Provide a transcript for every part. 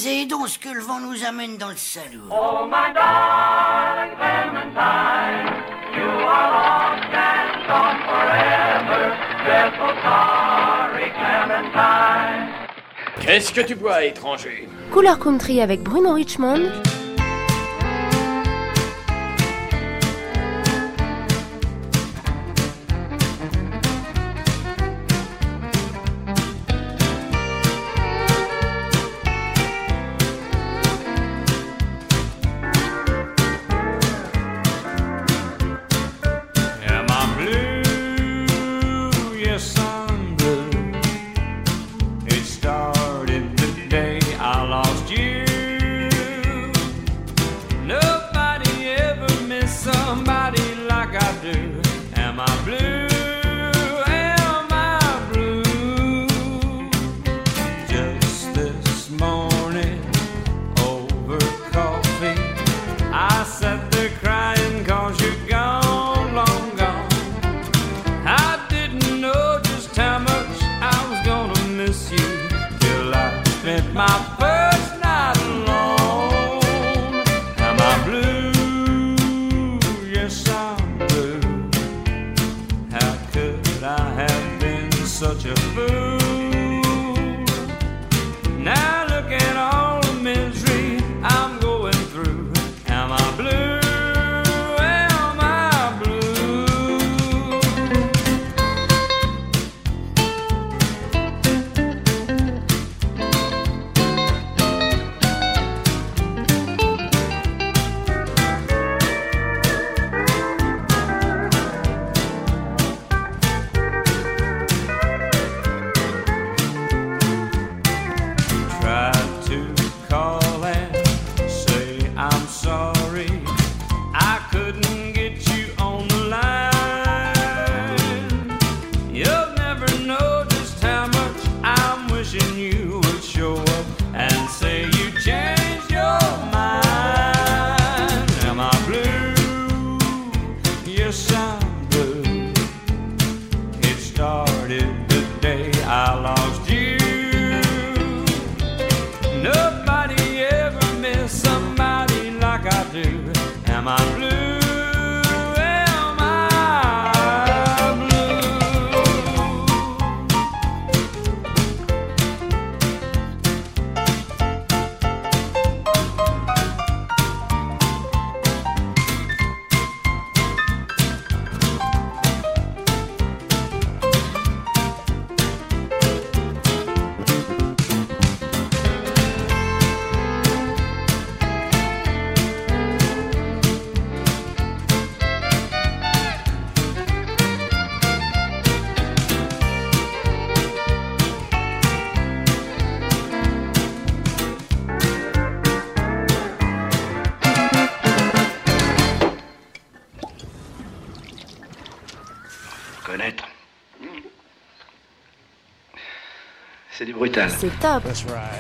baiser, donc ce que le vent nous amène dans le salon. Oh my darling Clementine, you are lost and gone forever, dreadful sorry Clementine. Qu'est-ce que tu bois, étranger? Couleur Country avec Bruno Richmond. C'est du brutal. C'est top. That's right.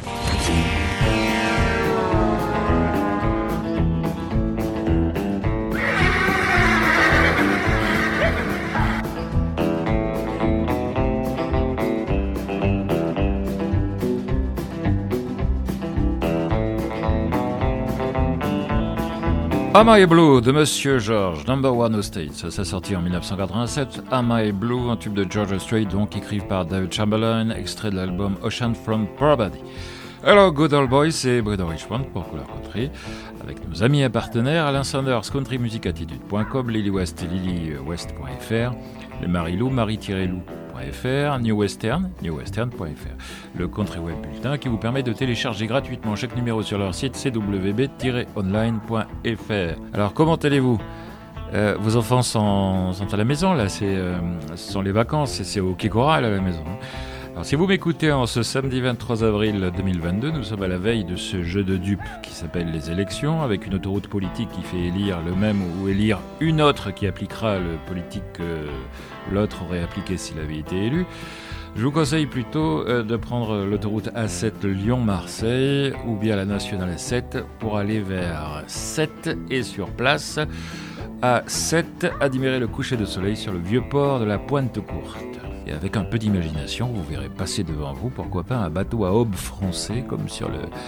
Am I Blue de Monsieur George, Number One aux States, ça sorti en 1987. Am I Blue, un tube de George Strait, donc écrit par David Chamberlain, extrait de l'album Ocean from Poverty. Alors, Good Old Boy, c'est Bruno Richmond pour Couleur Country, avec nos amis et partenaires Alain Sanders, countrymusicattitude.com, Lily West et lilywest.fr, les Marie-Lou, marie-lou.fr, New Western, newwestern.fr, le Country Web Bulletin qui vous permet de télécharger gratuitement chaque numéro sur leur site cwb-online.fr. Alors, comment allez-vous ? Vos enfants sont à la maison, là, ce sont les vacances, et c'est au Quai Coral à la maison. Alors, si vous m'écoutez en ce samedi 23 avril 2022, nous sommes à la veille de ce jeu de dupes qui s'appelle les élections, avec une autoroute politique qui fait élire le même ou élire une autre qui appliquera le politique que l'autre aurait appliqué s'il avait été élu. Je vous conseille plutôt de prendre l'autoroute A7 Lyon-Marseille ou bien la nationale 7 pour aller vers 7 et sur place à 7 admirer le coucher de soleil sur le vieux port de la Pointe-Courte. Et avec un peu d'imagination, vous verrez passer devant vous, pourquoi pas, un bateau à aubes froncées, comme sur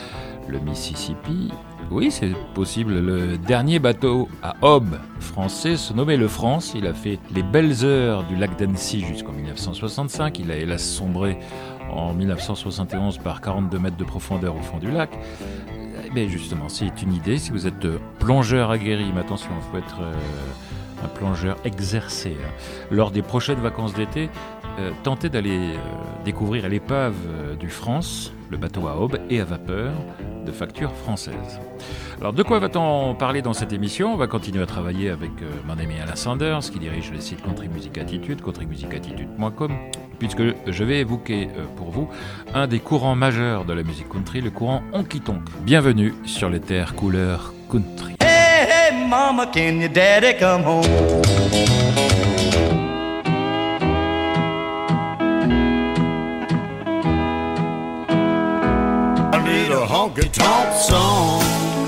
le Mississippi. Oui, c'est possible. Le dernier bateau à aube français se nommait le France. Il a fait les belles heures du lac d'Annecy jusqu'en 1965. Il a hélas sombré en 1971 par 42 mètres de profondeur au fond du lac. Mais justement, c'est une idée. Si vous êtes plongeur aguerri, mais attention, il faut être un plongeur exercé. Lors des prochaines vacances d'été, tentez d'aller découvrir à l'épave du France, le bateau à aube et à vapeur de facture française. Alors de quoi va-t-on parler dans cette émission ? On va continuer à travailler avec mon ami Alain Sanders, qui dirige le site Country Music Attitude, countrymusicattitude.com, puisque je vais évoquer pour vous un des courants majeurs de la musique country, le courant honky-tonk. Bienvenue sur les terres couleur country. Hey, hey, mama, can your daddy come home? I need a honky-tonk song,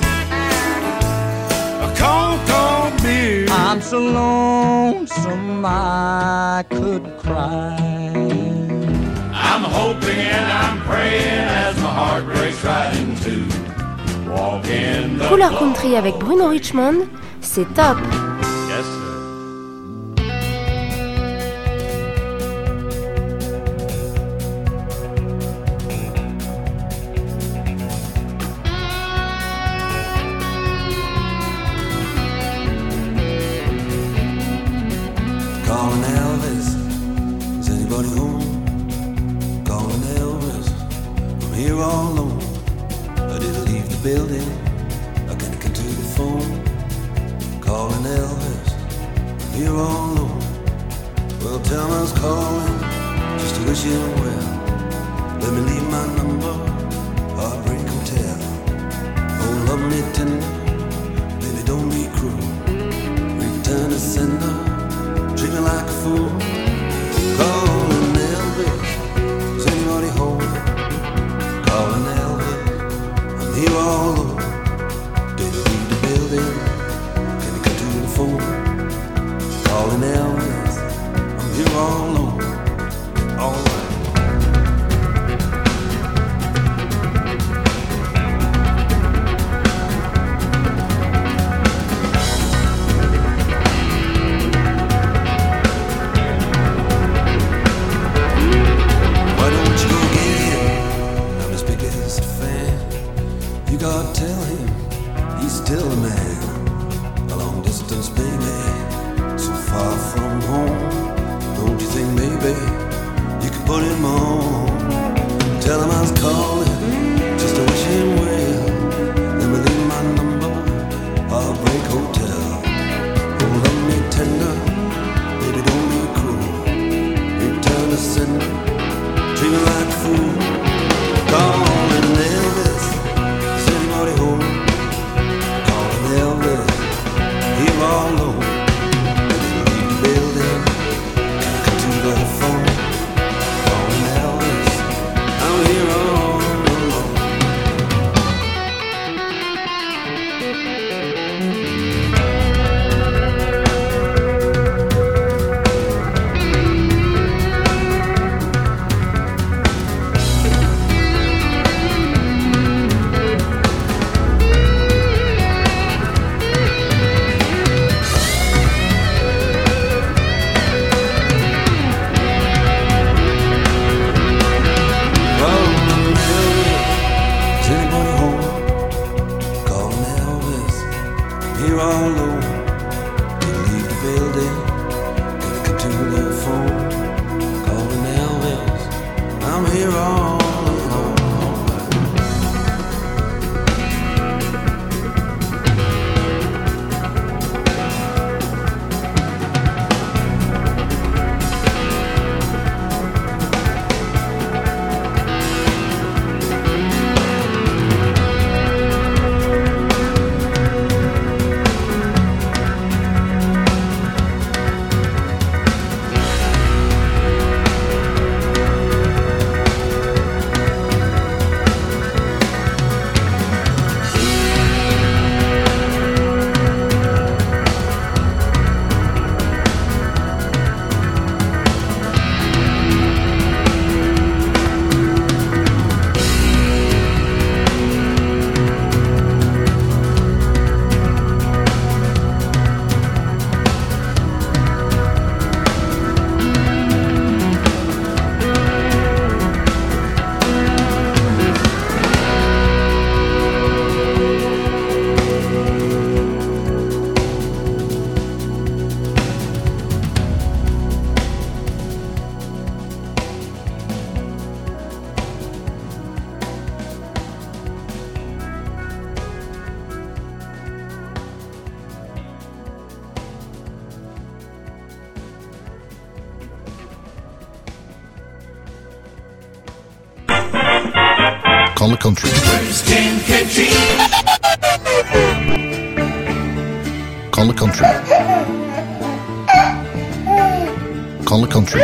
a conk beer. I'm so lonesome I could cry. I'm hoping and I'm praying as my heart breaks right in two. Walk in the Couleur country avec Bruno Richmond, c'est top. Yes, Calling Elvis, is anybody home? Calling Elvis, I'm here all alone. I didn't leave the building, I can't get to the phone. Calling Elvis, I'm here all alone. Well, tell me I was calling, just to wish him well. Let me leave my number, Heartbreak Hotel. Oh, love me tender, baby, don't be cruel. Return to sender, treat me like a fool. Calling Elvis, is anybody home? Calling Elvis, I'm here all alone. Did you leave the building? Can you come to the phone? Calling Elvis, I'm here all alone. All right. Why don't you go get him? I'm his biggest fan. You gotta tell him he's still a man. A long distance baby, so far from Call the country. Call the country. Call the country.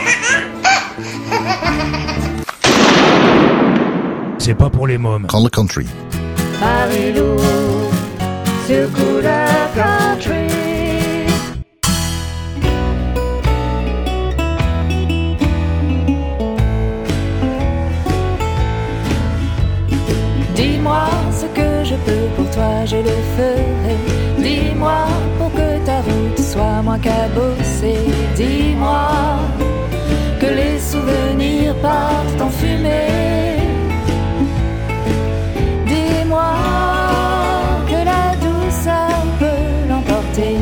C'est pas pour les mômes. Call the country. Marie-Lou, secoue la country. Dis-moi ce que je peux pour toi, je le ferai. Dis-moi pour que ta route soit moins cabossée. Dis-moi que les souvenirs partent en fumée. Dis-moi que la douceur peut l'emporter.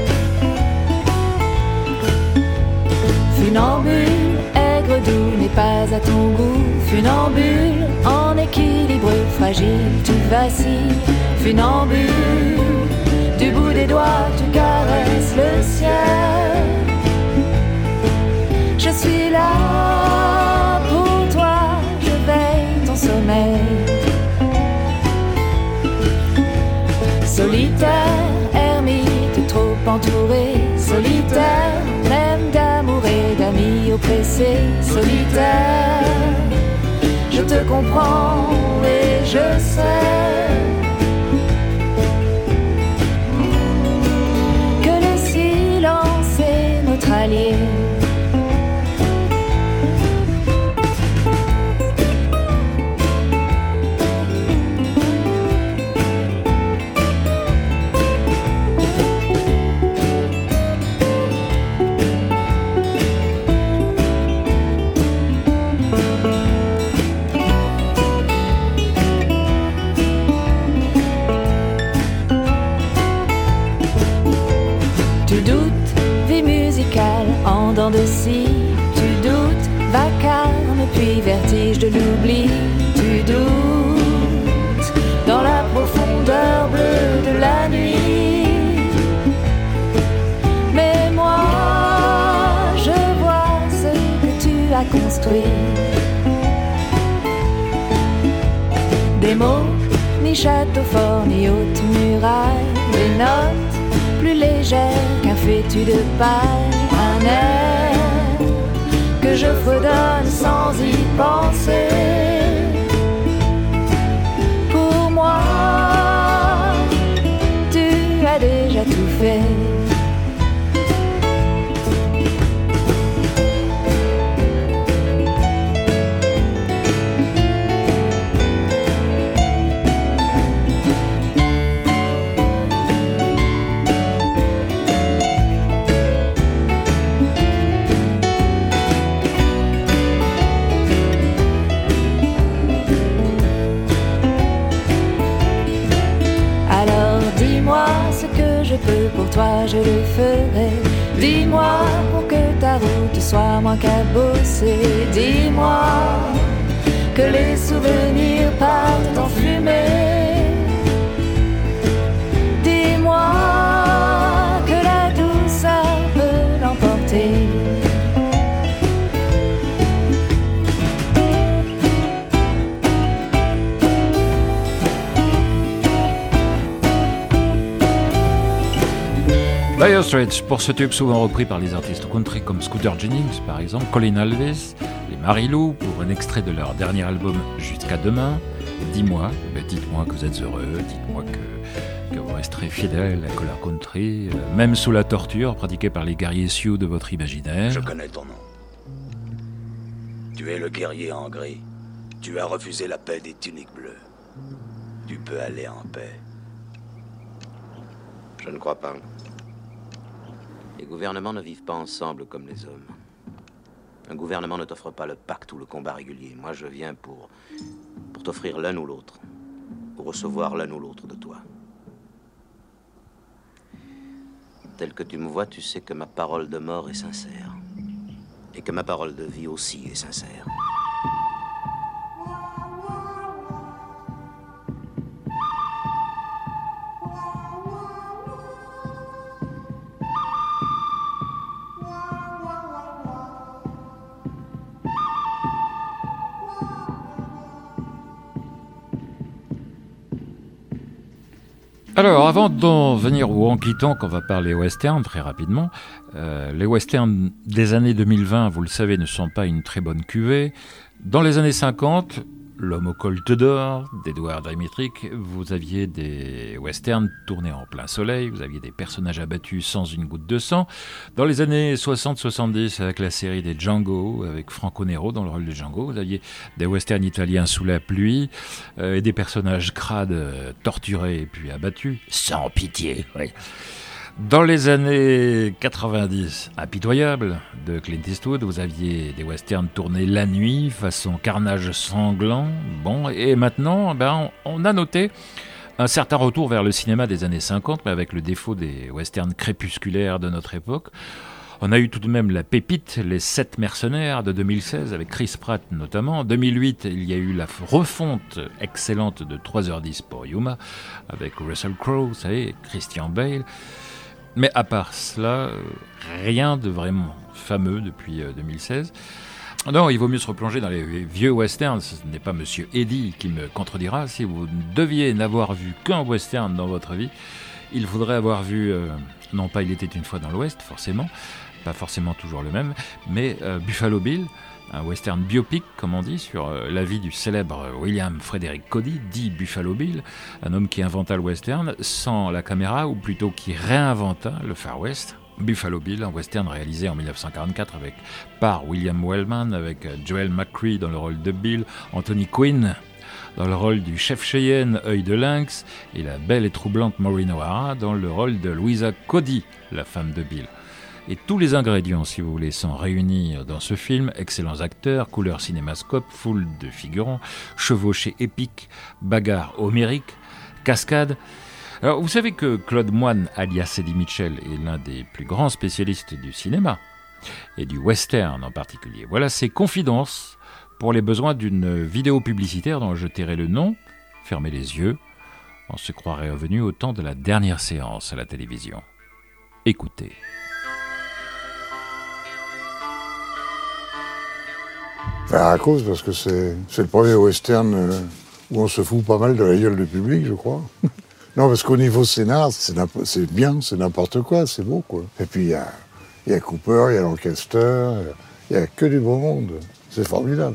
Funambule, aigre doux n'est pas à ton goût. Funambule, en équilibre fragile, tu vacilles. Funambule, du bout des doigts tu caresses le ciel. Je suis là pour toi, je veille ton sommeil. Solitaire, ermite, trop entouré. Solitaire, même d'amour et d'amis oppressés. Solitaire, je te comprends et je sais que le silence est notre allié. En dents de scie, tu doutes, vacarme puis vertige de l'oubli. Tu doutes dans la profondeur bleue de la nuit. Mais moi, je vois ce que tu as construit. Des mots, ni château fort, ni haute muraille. Des notes plus légères qu'un fétu de paille. Un air que je fredonne sans y penser. Pour moi, tu as déjà tout fait. Je peux pour toi, je le ferai. Dis-moi pour que ta route soit moins cabossée. Dis-moi que les souvenirs partent en fumée. Dis-moi que la douceur peut l'emporter. Dire Straits pour ce tube souvent repris par les artistes country comme Scooter Jennings par exemple, Colin Alves, les Marie-Lou pour un extrait de leur dernier album Jusqu'à demain. Dis-moi, dites-moi que vous êtes heureux, dites-moi que vous resterez fidèle à Color Country, même sous la torture pratiquée par les guerriers Sioux de votre imaginaire. Je connais ton nom. Tu es le guerrier en gris. Tu as refusé la paix des tuniques bleues. Tu peux aller en paix. Je ne crois pas. Les gouvernements ne vivent pas ensemble comme les hommes. Un gouvernement ne t'offre pas le pacte ou le combat régulier. Moi, je viens pour t'offrir l'un ou l'autre, pour recevoir l'un ou l'autre de toi. Tel que tu me vois, tu sais que ma parole de mort est sincère, et que ma parole de vie aussi est sincère. Alors, avant d'en venir au honky-tonk, on va parler western très rapidement. Les westerns des années 2020, vous le savez, ne sont pas une très bonne cuvée. Dans les années 50, L'homme au colt d'or d'Edward Dmytryk, vous aviez des westerns tournés en plein soleil, vous aviez des personnages abattus sans une goutte de sang. Dans les années 60-70, avec la série des Django, avec Franco Nero dans le rôle de Django, vous aviez des westerns italiens sous la pluie, et des personnages crades torturés et puis abattus, sans pitié, oui. Dans les années 90, Impitoyable de Clint Eastwood, vous aviez des westerns tournés la nuit, façon carnage sanglant. Bon, et maintenant, on a noté un certain retour vers le cinéma des années 50, mais avec le défaut des westerns crépusculaires de notre époque. On a eu tout de même la pépite, Les 7 mercenaires de 2016, avec Chris Pratt notamment. En 2008, il y a eu la refonte excellente de 3h10 pour Yuma, avec Russell Crowe, vous savez, Christian Bale. Mais à part cela, rien de vraiment fameux depuis 2016. Non, il vaut mieux se replonger dans les vieux westerns. Ce n'est pas Monsieur Eddy qui me contredira. Si vous deviez n'avoir vu qu'un western dans votre vie, il faudrait avoir vu, non pas Il était une fois dans l'Ouest, forcément, pas forcément toujours le même, mais Buffalo Bill, un western biopic, comme on dit, sur la vie du célèbre William Frederick Cody, dit Buffalo Bill, un homme qui inventa le western sans la caméra, ou plutôt qui réinventa le Far West. Buffalo Bill, un western réalisé en 1944 par William Wellman, avec Joel McCrea dans le rôle de Bill, Anthony Quinn dans le rôle du chef Cheyenne, œil de lynx, et la belle et troublante Maureen O'Hara dans le rôle de Louisa Cody, la femme de Bill. Et tous les ingrédients, si vous voulez, sont réunis dans ce film. Excellents acteurs, couleurs cinémascope, foule de figurants, chevauchée épique, bagarre homérique, cascade. Alors, vous savez que Claude Moine, alias Eddie Mitchell, est l'un des plus grands spécialistes du cinéma, et du western en particulier. Voilà ses confidences pour les besoins d'une vidéo publicitaire dont je tairai le nom. Fermez les yeux, on se croirait revenu au temps de la dernière séance à la télévision. Écoutez. À cause, parce que c'est le premier western où on se fout pas mal de la gueule du public, je crois. Non, parce qu'au niveau scénar, c'est bien, c'est n'importe quoi, c'est beau, quoi. Et puis, il y a Cooper, il y a Lancaster, il y a que du beau monde. C'est formidable.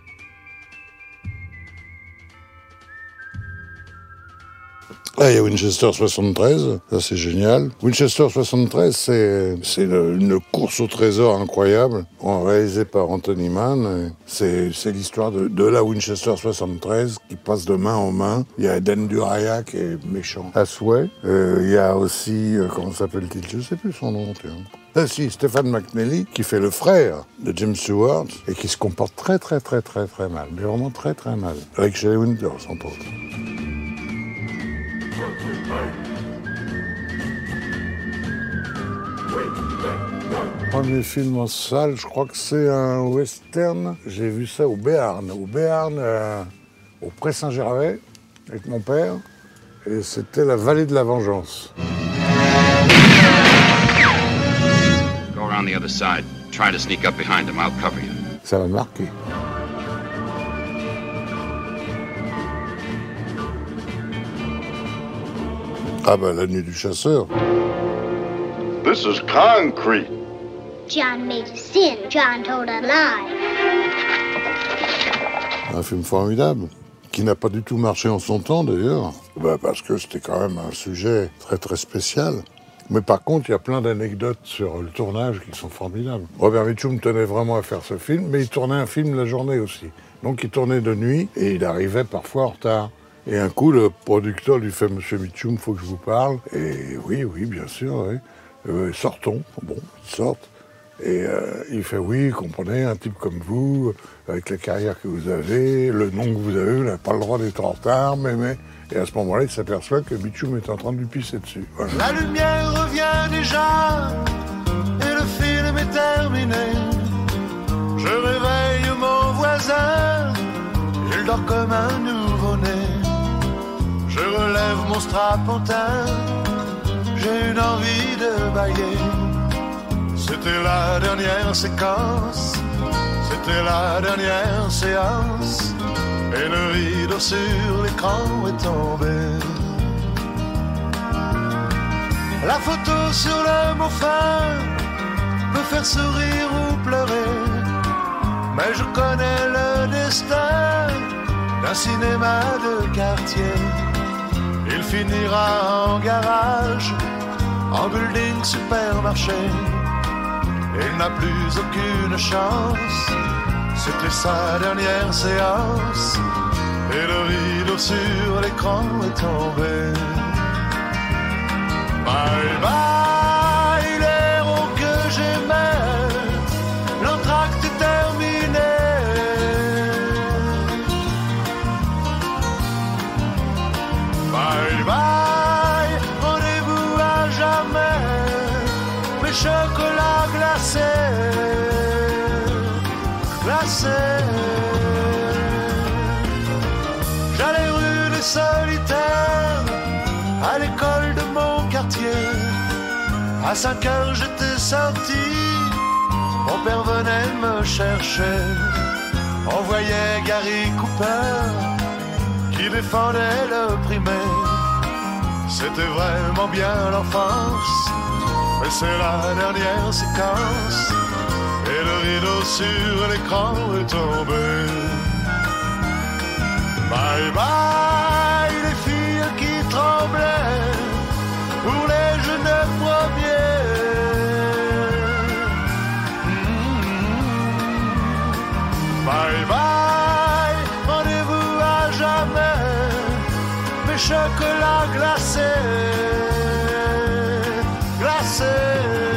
Là, il y a Winchester 73, ça c'est génial. Winchester 73, c'est une course au trésor incroyable, réalisée par Anthony Mann. C'est l'histoire de la Winchester 73 qui passe de main en main. Il y a Dan Duraya qui est méchant à souhait. Il y a aussi, comment s'appelle-t-il? Je ne sais plus son nom, tiens. Ah si, Stephen McNally, qui fait le frère de James Stewart et qui se comporte très mal, mais vraiment très mal. Avec Shelley Winters, entre autres. Premier film en salle, je crois que c'est un western. J'ai vu ça au Béarn. Au Pré Saint-Gervais, avec mon père. Et c'était La Vallée de la Vengeance. Go around the other side. Try to sneak up behind him. I'll cover you. Ça m'a marqué. Ah ben, La Nuit du Chasseur. This is concrete. John made a sin. John told a lie. Un film formidable, qui n'a pas du tout marché en son temps d'ailleurs. Ben, parce que c'était quand même un sujet très spécial. Mais par contre, il y a plein d'anecdotes sur le tournage qui sont formidables. Robert Mitchum tenait vraiment à faire ce film, mais il tournait un film la journée aussi. Donc il tournait de nuit et il arrivait parfois en retard. Et un coup, le producteur lui fait « Monsieur Mitchum, il faut que je vous parle ». Et oui, bien sûr, oui. Sortons. Bon, ils sortent. Et il fait « Oui, comprenez, un type comme vous, avec la carrière que vous avez, le nom que vous avez, vous n'avez pas le droit d'être en retard, mais... » Et à ce moment-là, il s'aperçoit que Mitchum est en train de lui pisser dessus. Voilà. La lumière revient déjà, et le film est terminé. Je réveille mon voisin, il dort comme un nouveau-né. Je relève mon strapontin, j'ai une envie de bailler. C'était la dernière séquence, c'était la dernière séance, et le rideau sur l'écran est tombé. La photo sur le mot fin peut faire sourire ou pleurer, mais je connais le destin d'un cinéma de quartier. Il finira en garage, en building supermarché. Il n'a plus aucune chance, c'était sa dernière séance, et le rideau sur l'écran est tombé. Bye bye l'héros que j'aimais, l'entracte est terminé. Bye bye, rendez-vous à jamais, mes chocolats glacés, glacés. J'allais rue des Solitaires, à l'école de mon quartier. À 5 heures j'étais sorti, mon père venait me chercher. On voyait Gary Cooper qui défendait le primaire. C'était vraiment bien l'enfance, mais c'est la dernière séquence, et le rideau sur l'écran est tombé. Bye bye les filles qui tremblaient pour les jeunes premiers. Bye bye, rendez-vous à jamais, mes chocolats glacés, glacés.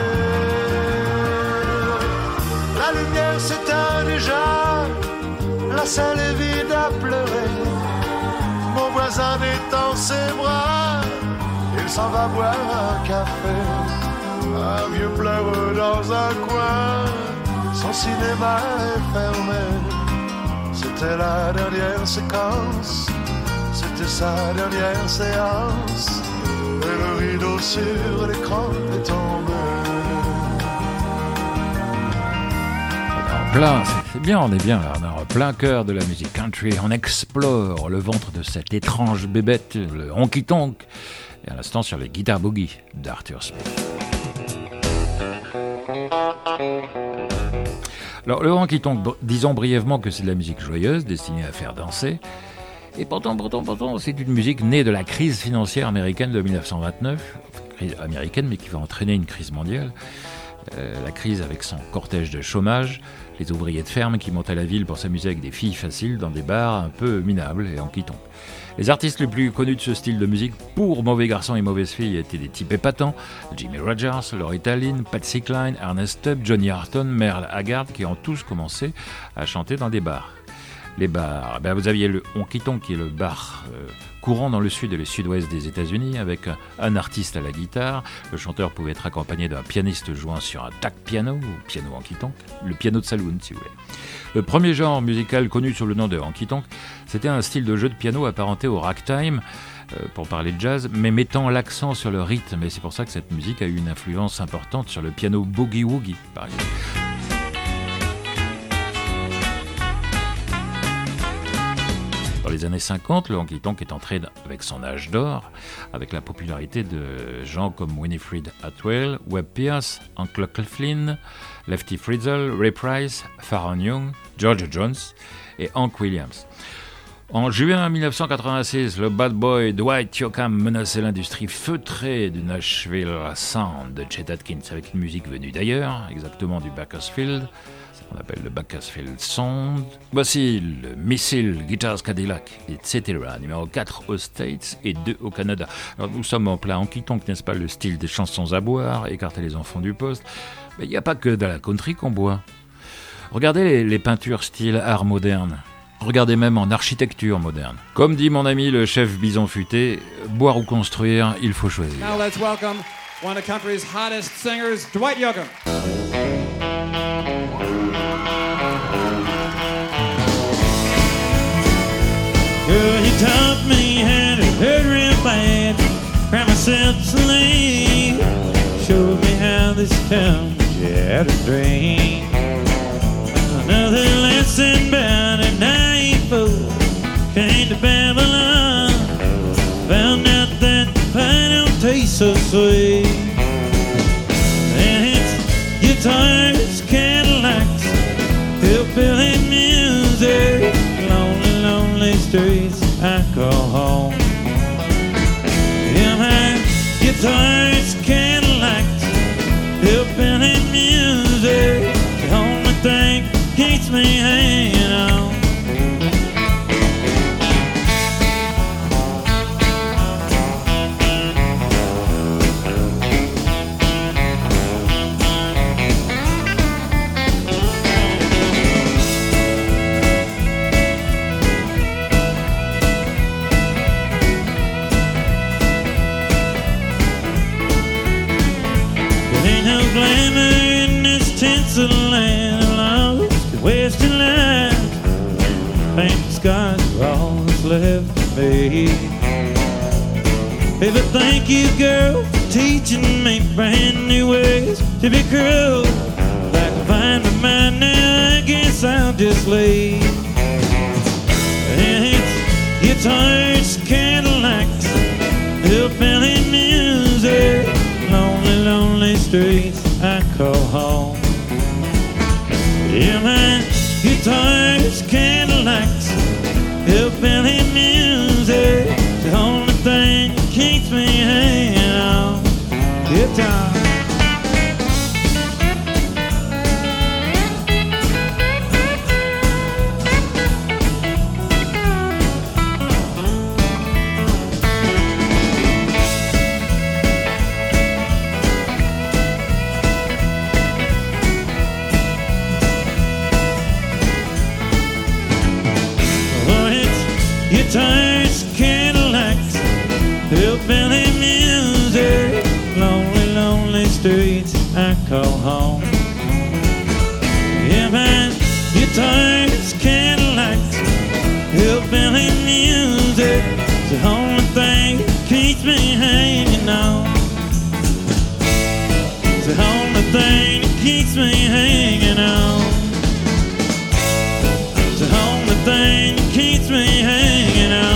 La lumière s'éteint déjà, la salle est vide à pleurer. Mon voisin détend ses bras, il s'en va boire un café. Un vieux pleure dans un coin, son cinéma est fermé. C'était la dernière séquence, c'était sa dernière séance, et le rideau sur l'écran est tombé. C'est bien, on est bien là, on est en plein cœur de la musique country, on explore le ventre de cette étrange bébête, le honky-tonk, et à l'instant sur les guitares boogie d'Arthur Smith. Alors le honky-tonk, disons brièvement que c'est de la musique joyeuse, destinée à faire danser, et pourtant, c'est une musique née de la crise financière américaine de 1929, crise américaine mais qui va entraîner une crise mondiale. La crise avec son cortège de chômage, les ouvriers de ferme qui montent à la ville pour s'amuser avec des filles faciles dans des bars un peu minables et honky-tonk. Les artistes les plus connus de ce style de musique, pour mauvais garçons et mauvaises filles, étaient des types épatants. Jimmy Rogers, Loretta Lynn, Patsy Cline, Ernest Tubb, Johnny Harton, Merle Haggard, qui ont tous commencé à chanter dans des bars. Les bars, vous aviez le honky-tonk qui est le bar courant dans le sud et le sud-ouest des États-Unis avec un artiste à la guitare. Le chanteur pouvait être accompagné d'un pianiste jouant sur un tack piano ou piano honky-tonk, le piano de saloon si vous voulez. Le premier genre musical connu sous le nom de honky-tonk, c'était un style de jeu de piano apparenté au ragtime, pour parler de jazz, mais mettant l'accent sur le rythme. Et c'est pour ça que cette musique a eu une influence importante sur le piano boogie-woogie, par exemple. Dans les années 50, le honky-tonk est entré avec son âge d'or, avec la popularité de gens comme Winifred Atwell, Webb Pierce, Uncle Flynn, Lefty Frizzell, Ray Price, Faron Young, George Jones et Hank Williams. En juin 1986, le bad boy Dwight Yoakam menaçait l'industrie feutrée du Nashville Sound de Chet Atkins avec une musique venue d'ailleurs, exactement du Bakersfield. On appelle le Bakersfield Sound. Voici le Missile, Guitars Cadillac, etc. Numéro 4 aux States et 2 au Canada. Alors nous sommes en plein honky-tonk, n'est-ce pas, le style des chansons à boire, écarter les enfants du poste. Mais il n'y a pas que dans la country qu'on boit. Regardez les peintures style art moderne. Regardez même en architecture moderne. Comme dit mon ami le chef Bison Futé, boire ou construire, il faut choisir. Now let's welcome one of country's hottest singers, Dwight Yoakam. Girl, you taught me how to hurt real bad, cry myself to sleep, showed me how this town had a dream. Another lesson about a naive fool came to Babylon, found out that the pie don't taste so sweet. And it's guitars, Cadillacs, hillbilly music, lonely, lonely streets I call home. Yeah, my guitars, Cadillacs, hillbilly music, the only thing keeps me hanging on. Glamour in this tinsel land, lost in western land. Paint scars are all that's left to me. Hey, but thank you, girl, for teaching me brand new ways to be cruel. If I can find my mind now, I guess I'll just leave. And it's guitars, Cadillacs, hillbilly music, lonely, lonely streets I call home. Yeah, my guitars, Cadillacs, hillbilly music, the only thing that keeps me hanging on. Guitar. Guitars, Cadillacs, hillbilly music, lonely, lonely streets I call home. Yeah, man, guitars, Cadillacs, hillbilly music, the only thing that keeps me hanging on. The only thing that keeps me hanging on. The only thing that keeps me hanging on.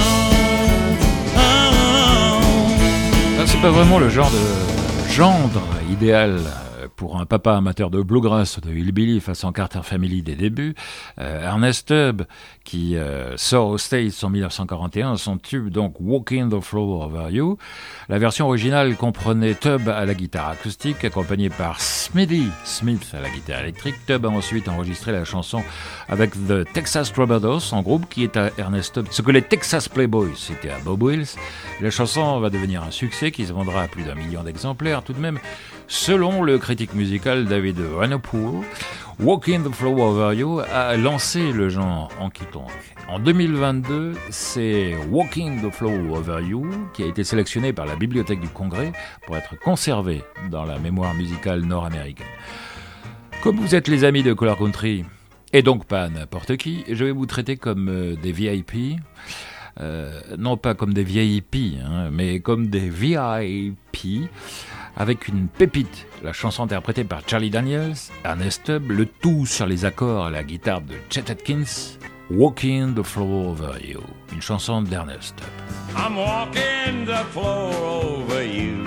Ça, c'est pas vraiment le genre de gendre idéal pour un papa amateur de bluegrass, de hillbilly face en Carter Family des débuts. Ernest Tubb qui sort aux States en 1941 son tube donc Walking the Floor Over You. La version originale comprenait Tubb à la guitare acoustique accompagné par Smithy Smith à la guitare électrique. Tubb a ensuite enregistré la chanson avec The Texas Troubadours, en groupe qui est à Ernest Tubb ce que les Texas Playboys c'était à Bob Wills. La chanson va devenir un succès qui se vendra à plus d'1 million d'exemplaires tout de même. Selon le critique musical David Renapour, Walking the Floor Over You a lancé le genre honky-tonk. En 2022, c'est Walking the Floor Over You qui a été sélectionné par la Bibliothèque du Congrès pour être conservé dans la mémoire musicale nord-américaine. Comme vous êtes les amis de Color Country, et donc pas n'importe qui, je vais vous traiter comme des VIP. Non pas comme des vieilles hippies, mais comme des VIP, avec une pépite, la chanson interprétée par Charlie Daniels, Ernest Tubb, le tout sur les accords à la guitare de Chet Atkins, Walking the Floor Over You, une chanson d'Ernest Tubb. I'm walking the floor over you.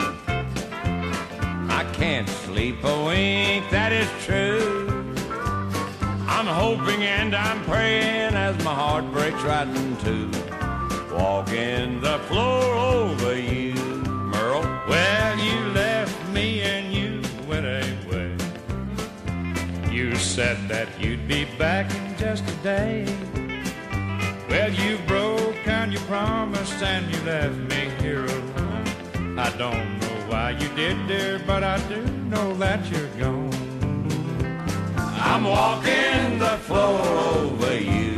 I can't sleep a wink, that is true. I'm hoping and I'm praying as my heart breaks right in two. Walking the floor over you, Merle. Well, you left me and you went away. You said that you'd be back in just a day. Well, you broke and you promised and you left me here alone. I don't know why you did, dear, but I do know that you're gone. I'm walking the floor over you.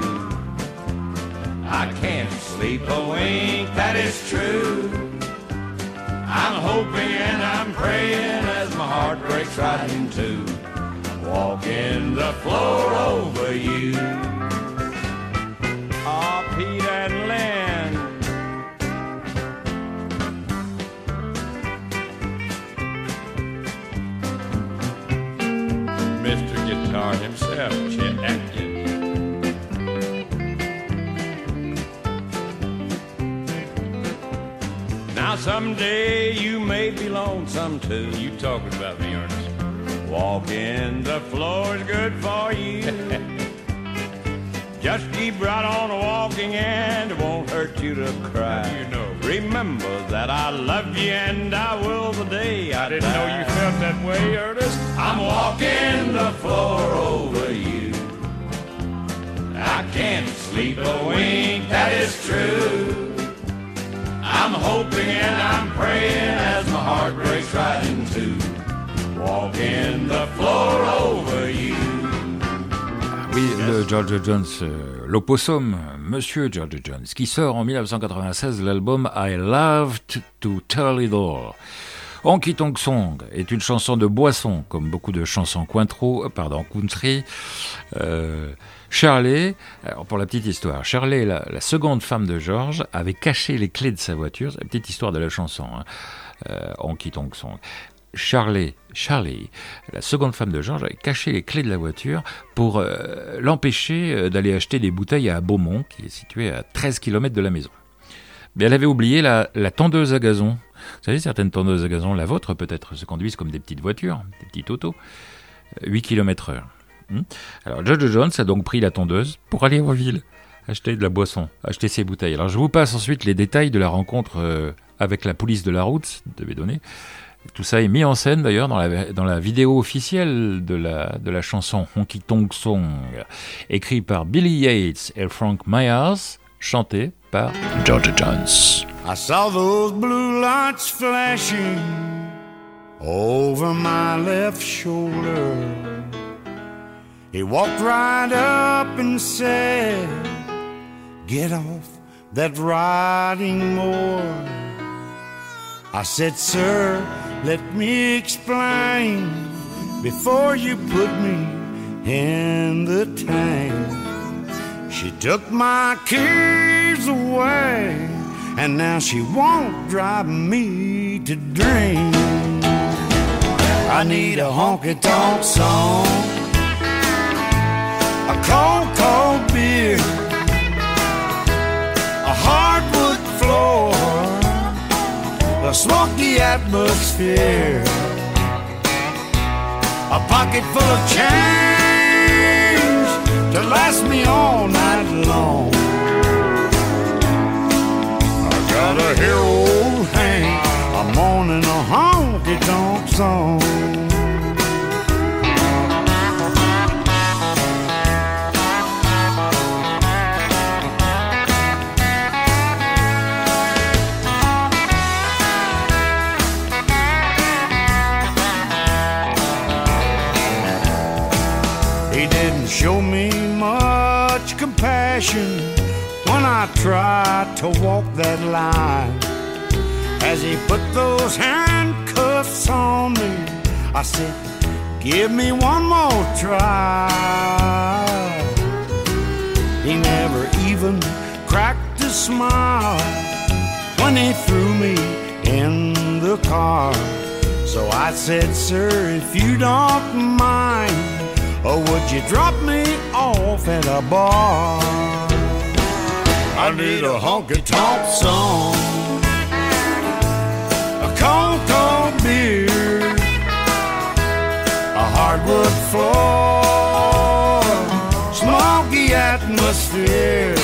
I can't sleep a wink, that is true. I'm hoping and I'm praying as my heart breaks right in two. Walking the floor over you. Oh, Pete and Lynn. Mr. Guitar himself, Chet Atkins. Now Someday you may be lonesome too. You talking about me, Ernest? Walking the floor is good for you. Just keep right on walking and it won't hurt you to cry. You know. Remember that I love you and I will the day I didn't know you felt that way, Ernest. I'm walking the floor over you. I can't sleep a wink, that is true. I'm hoping and I'm praying as my heart breaks right in two. Walking the floor over you. Oui, le George Jones, l'opossum, Monsieur George Jones, qui sort en 1996 l'album I Loved to Tell It All. Honky Tonk Song est une chanson de boisson, comme beaucoup de chansons country. Shirley, alors pour la petite histoire, Shirley, la seconde femme de George, avait caché les clés de sa voiture. C'est la petite histoire de la chanson, Honky Tonk Song. Charlie, la seconde femme de George, avait caché les clés de la voiture pour l'empêcher d'aller acheter des bouteilles à Beaumont, qui est situé à 13 km de la maison. Mais elle avait oublié la tondeuse à gazon. Vous savez, certaines tondeuses à gazon, la vôtre peut-être, se conduisent comme des petites voitures, des petites autos, 8 km/h. Alors George Jones a donc pris la tondeuse pour aller en ville, acheter de la boisson, acheter ses bouteilles. Alors je vous passe ensuite les détails de la rencontre avec la police de la route de Bédonné. Tout ça est mis en scène d'ailleurs dans la vidéo officielle de la chanson Honky Tonk Song, écrite par Billy Yates et Frank Myers, chantée par George Jones. I saw those blue lights flashing over my left shoulder. He walked right up and said, "Get off that riding mower." I said, "Sir, let me explain before you put me in the tank." She took my keys away and now she won't drive me to drink. I need a honky-tonk song, a cold, cold beer, a hardwood floor, a smoky atmosphere, a pocket full of change to last me all night long. I gotta hear old Hank, I'm mourning a honky-tonk song. Show me much compassion when I tried to walk that line. As he put those handcuffs on me, I said, "Give me one more try." He never even cracked a smile when he threw me in the car. So I said, "Sir, if you don't mind, or would you drop me off at a bar?" I need a honky-tonk song, a cold, cold beer, a hardwood floor, smoky atmosphere,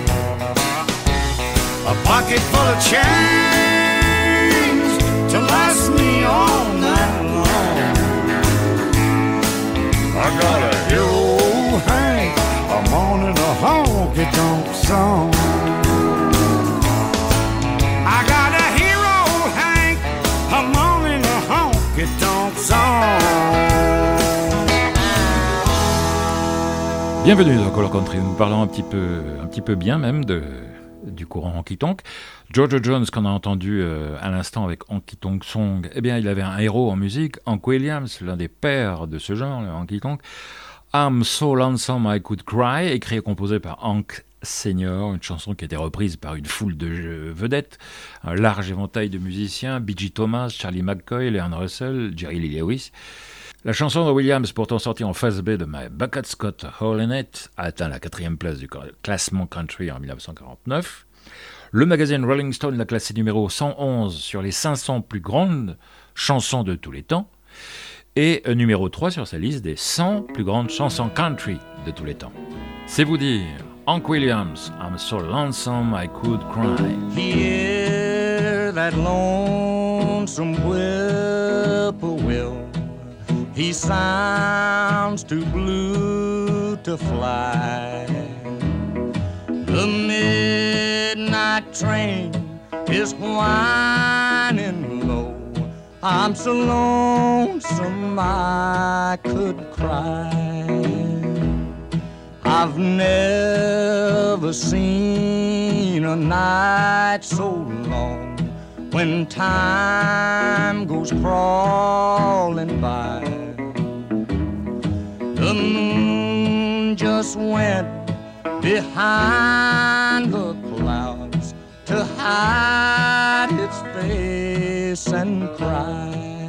a pocket full of change to last me all night long. I gotta hear old Hank, I'm on in a honky-tonk song. I gotta hear old Hank, I'm on in a honky-tonk song. Bienvenue dans Color Country, nous parlons un petit peu bien même du courant Honky Tonk. George Jones, qu'on a entendu à l'instant avec Honky Tonk Song, eh bien, il avait un héros en musique, Hank Williams, l'un des pères de ce genre, le Honky Tonk. I'm So Lonesome I Could Cry, écrit et composé par Hank Senior, une chanson qui a été reprise par une foule de vedettes, un large éventail de musiciens, B.G. Thomas, Charlie McCoy, Leon Russell, Jerry Lee Lewis. La chanson de Williams, pourtant sortie en face B de My Bucket Scott Hole in It, a atteint la 4e place du classement country en 1949. Le magazine Rolling Stone l'a classé numéro 111 sur les 500 plus grandes chansons de tous les temps et numéro 3 sur sa liste des 100 plus grandes chansons country de tous les temps. C'est vous dire, Hank Williams, I'm so lonesome I could cry. Hear that lonesome whippoorwill. He sounds too blue to fly. The midnight train is whining low. I'm so lonesome I could cry. I've never seen a night so long when time goes crawling by. The moon just went behind the clouds to hide its face and cry.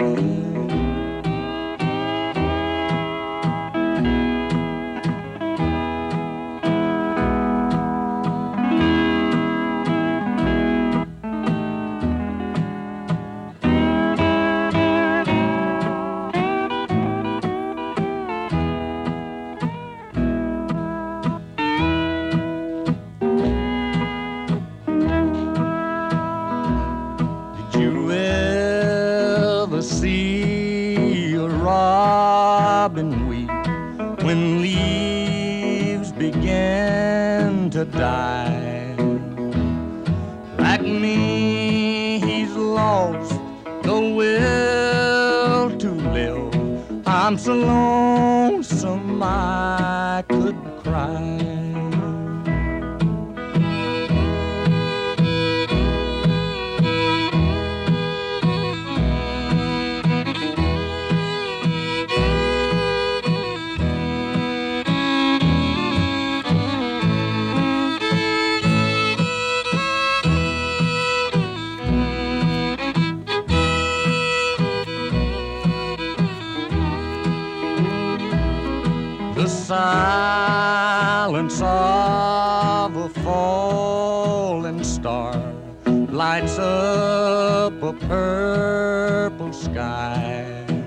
When leaves begin to die, like me, he's lost the will to live. I'm so lonesome I could cry. Silence of a falling star lights up a purple sky,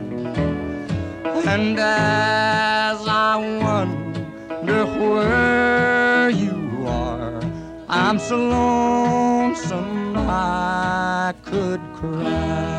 and as I wonder where you are, I'm so lonesome I could cry.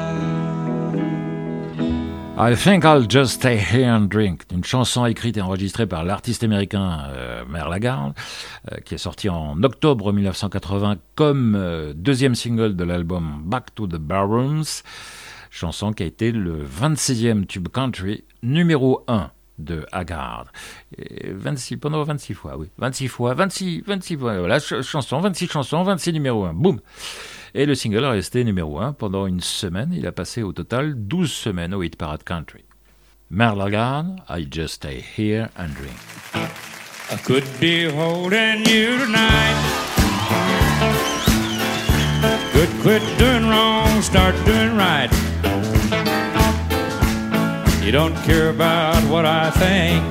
I Think I'll Just Stay Here and Drink, une chanson écrite et enregistrée par l'artiste américain Merle Haggard, qui est sortie en octobre 1980 comme deuxième single de l'album Back to the Barrooms, chanson qui a été le 26e tube country numéro 1 de Haggard. Et 26 fois, oui. 26 fois, voilà, chanson, 26 chansons, 26 numéro 1, boum. Et le single est resté numéro 1 pendant une semaine. Il a passé au total 12 semaines au hit parade country. Merle Haggard, I Just Stay Here and Drink. I could be holding you tonight. Could quit doing wrong, start doing right. You don't care about what I think.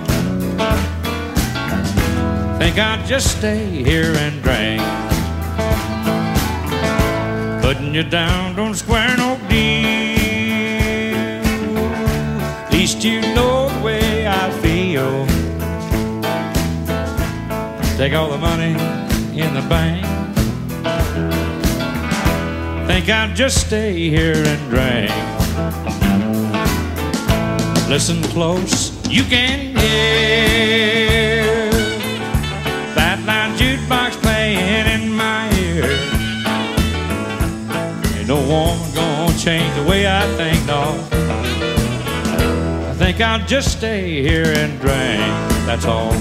Think I'll just stay here and drink. Putting you down don't square no deal. At least you know the way I feel. Take all the money in the bank. Think I'll just stay here and drink. Listen close, you can hear that loud jukebox playing in my ear. Ain't no woman gonna change the way I think, no. I think I'll just stay here and drink, that's all.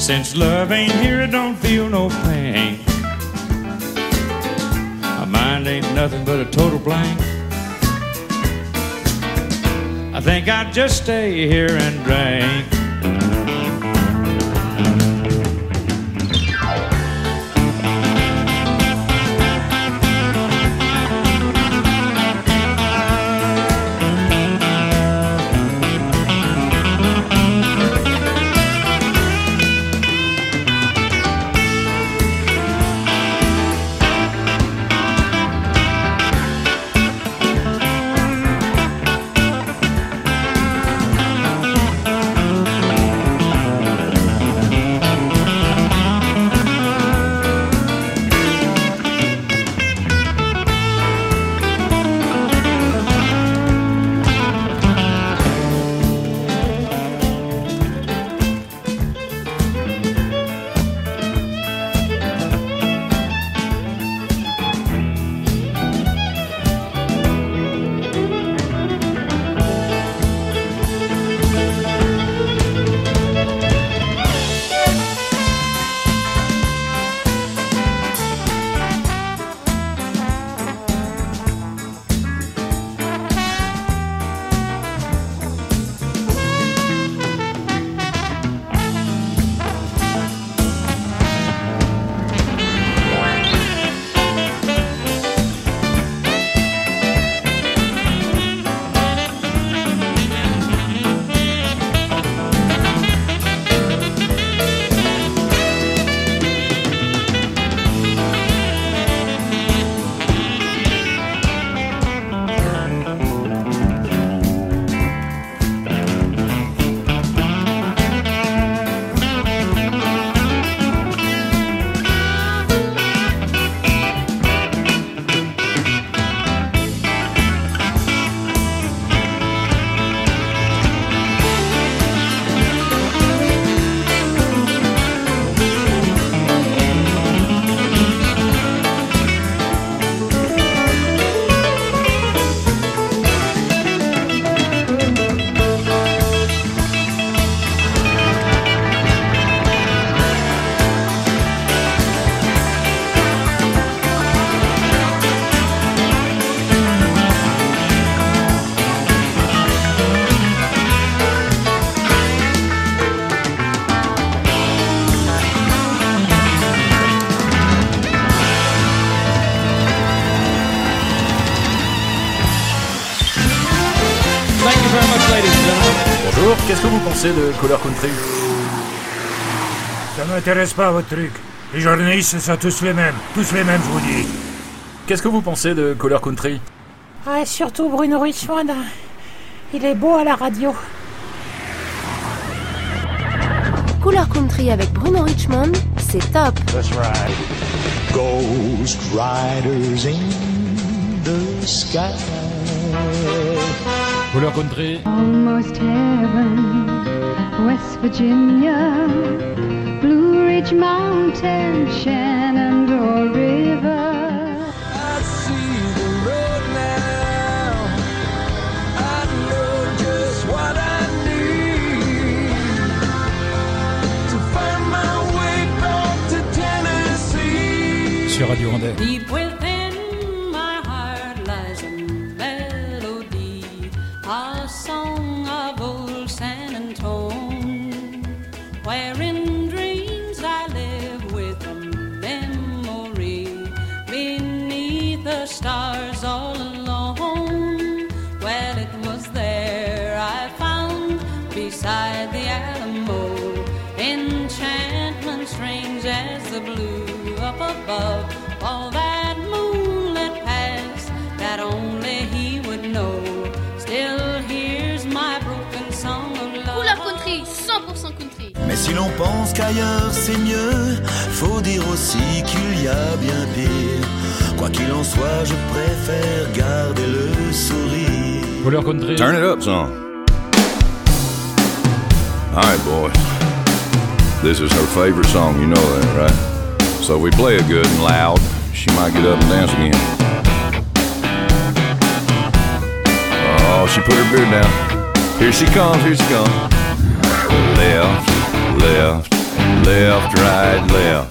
Since love ain't here, I don't feel no pain. My mind ain't nothing but a total blank. I think I'd just stay here and drink. Bonjour, qu'est-ce que vous pensez de Couleur Country? Ça m'intéresse pas votre truc. Les journalistes sont tous les mêmes, je vous dis. Qu'est-ce que vous pensez de Couleur Country? Ah, surtout Bruno Richmond. Il est beau à la radio. Couleur Country avec Bruno Richmond, c'est top. That's right. Ghost riders in the sky. Couleur Country. Almost heaven, West Virginia, Blue Ridge Mountain, Shenandoah River. I see the road now. I know just what I need to find my way back to Tennessee. Sur Radio Rondais. Deep within my heart lies a melody, a song of old San Antone, where in dreams I live with a memory beneath the stars all alone. Well, it was there I found beside the Alamo enchantment strange as the blue up above, all that moonlit past that only he would know. Still hears my broken song of love. Couleur Country, 100% country. Mais si l'on pense qu'ailleurs c'est mieux, faut dire aussi qu'il y a bien pire. Quoi qu'il en soit, je préfère garder le sourire. Couleur Country. Turn it up, son. All right, boys. This is her favorite song, you know that, right? So if we play it good and loud, she might get up and dance again. Oh, she put her beard down. Here she comes, here she comes. Left, left, left, right, left.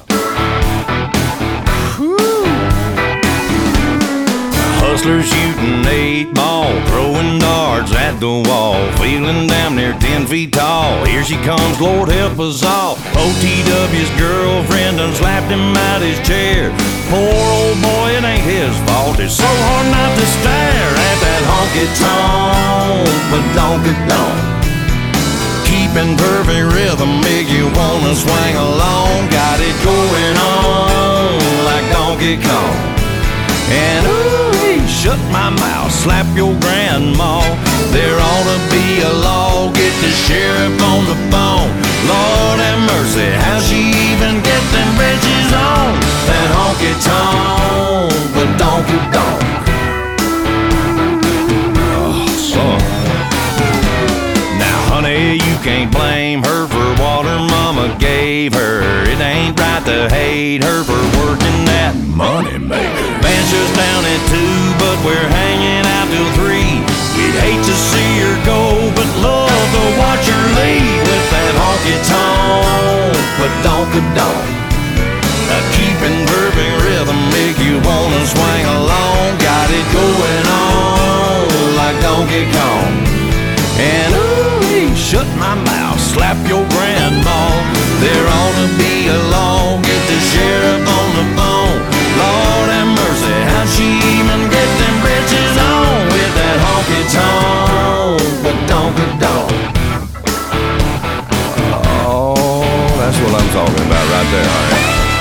Hustlers shooting 8 ball, throwing darts at the wall, feeling damn near 10 feet tall. Here she comes, Lord help us all. OTW's girlfriend done slapped him out his chair. Poor old boy, it ain't his fault. It's so hard not to stare at that honky-tonk, but donk-a-donk. Keeping perfect rhythm make you wanna swing along. Got it going on like Donkey Kong. And ooh, shut my mouth, slap your grandma. There ought to be a law, get the sheriff on the phone. Lord have mercy, how she even get them bridges on? That honky-tonk, but donk-a-donk. Oh, son. Now, honey, you can't blame her for what her mama gave her. It ain't right to hate her for working that money maker. Band shuts down at 2, but we're hanging out till 3. We'd hate to see her go, but love to watch her leave with that honky-tonk, but donk-a-donk. Keeping perfect rhythm make you wanna swing along. Got it going on like Donkey Kong. And ooh, shut my mouth, slap your grandma. There ought to be a law, get the sheriff on the phone. Lord have mercy, how'd she even get them britches on with that honky-tonk, but donk-a-donk. Oh, that's what I'm talking about right there, honey.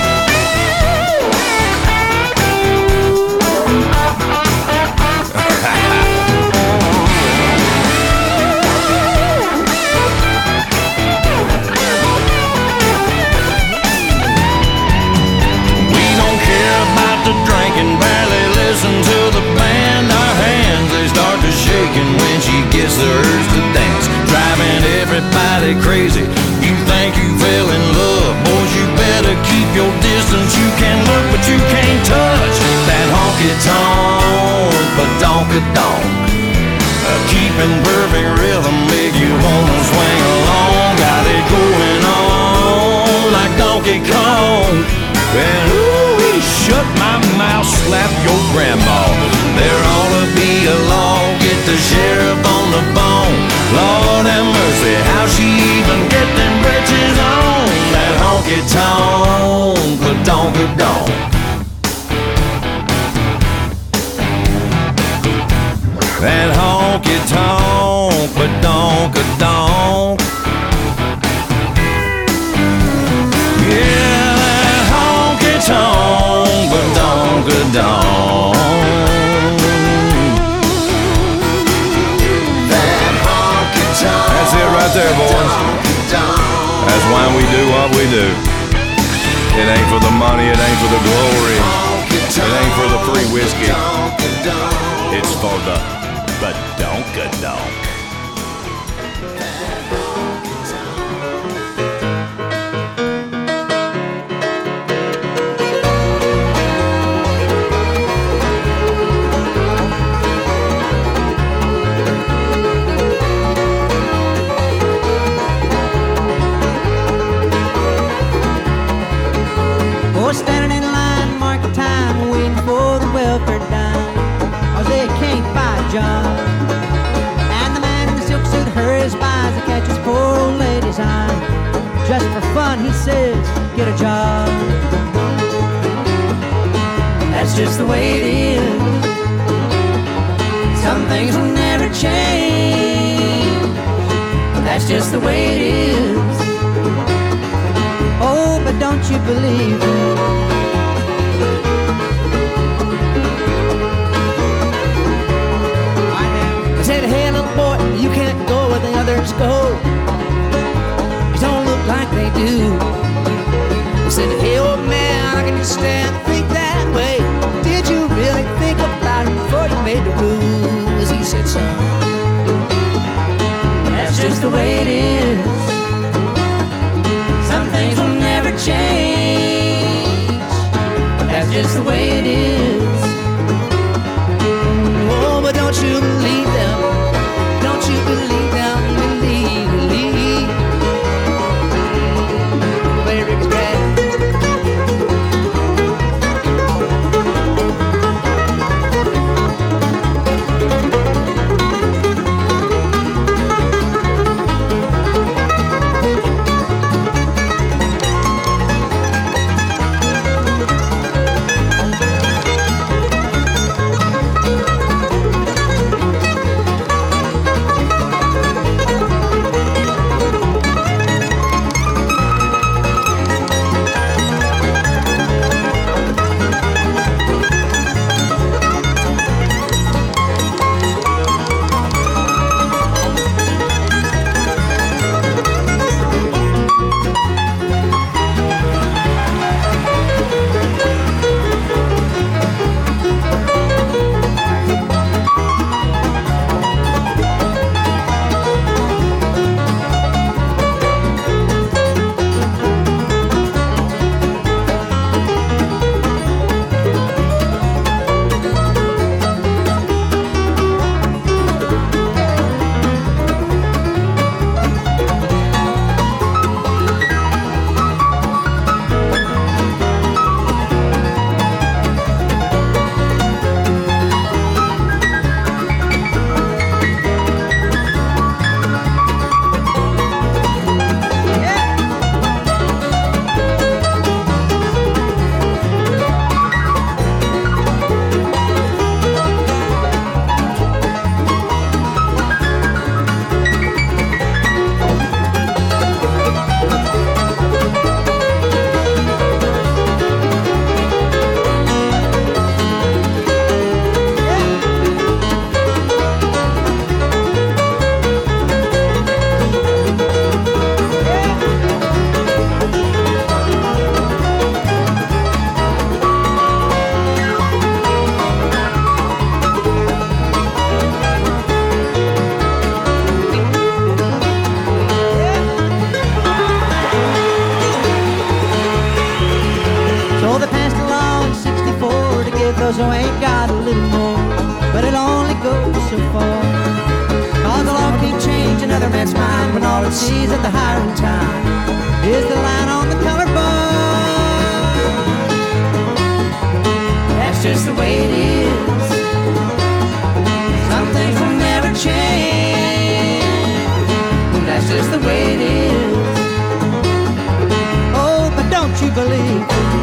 When she gets the urge to dance, driving everybody crazy. You think you fell in love, boys, you better keep your distance. You can look, but you can't touch that honky-tonk, but donk-a-donk. Keeping perfect rhythm make you wanna swing along. Got it going on like Donkey Kong. And ooh, shut my mouth, slap your grandma. There ought to be a law, get the sheriff on the phone. Lord have mercy, how she even get them britches on? That honky-tonk, but donk-a-donk. That honky-tonk, but donk-a-donk. Yeah, that honky-tonk, but donk-a-donk. That's it right there, boys. That's why we do what we do. It ain't for the money, it ain't for the glory, it ain't for the free whiskey. It's for the badonka-donk. Standing in line, marking time, waiting for the welfare dime, 'cause they can't buy a job. And the man in the silk suit hurries by as he catches poor old lady's eye. Just for fun, he says, get a job. That's just the way it is. Some things will never change. That's just the way it is. Oh, but don't you believe it? I said, hey, little boy, you can't go where the others go. You don't look like they do. I said, hey, old man, I can understand, think that way. Did you really think about it before you made the rules? He said, son, that's just the way it is. Some things will never change. That's just the way it is. Oh, but don't you believe them? Don't you believe them? Believe. Play Ricky 'cause you ain't got a little more, but it only goes so far. 'Cause the law can change another man's mind when all it sees at the hiring time is the line on the collarbone. That's just the way it is. Some things will never change. That's just the way it is. Oh, but don't you believe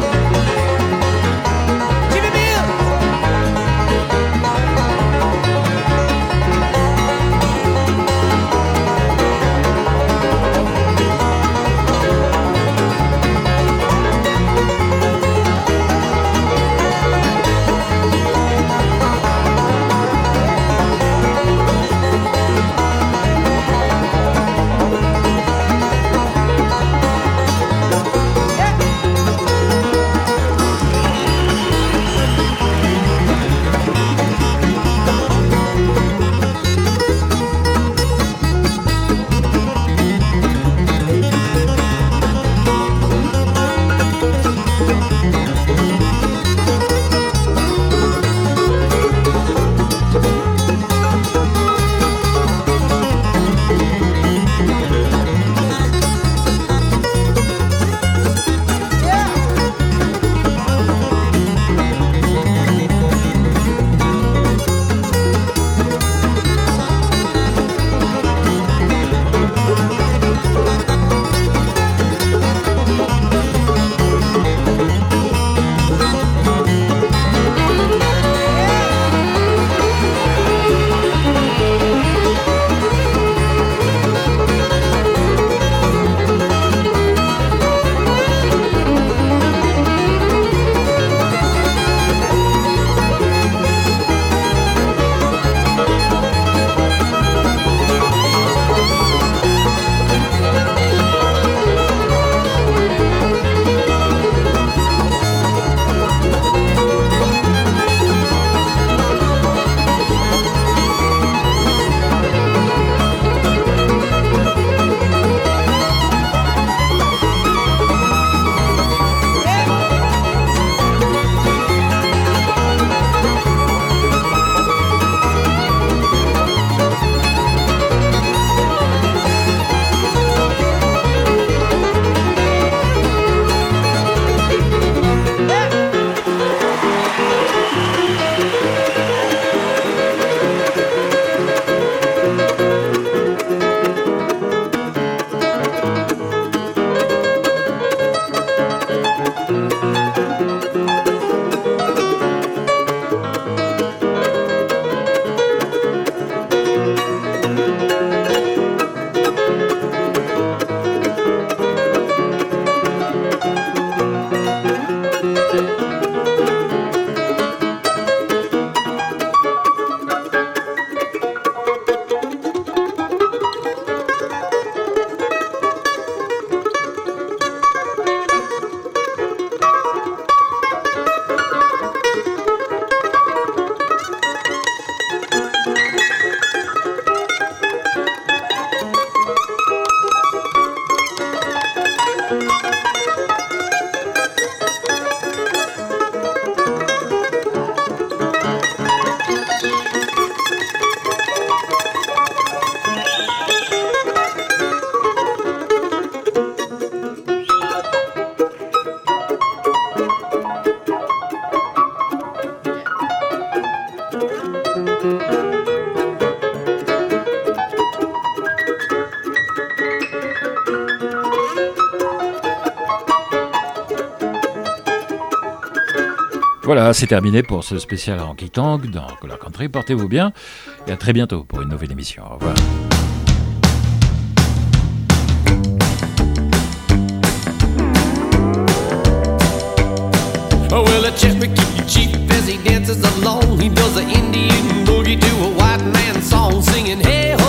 Voilà, c'est terminé pour ce spécial Honky Tonk dans Couleur Country. Portez-vous bien et à très bientôt pour une nouvelle émission. Au revoir. Oh, well, a Cherokee chief as he dances along, he does an Indian boogie to a white man song, singing, hey,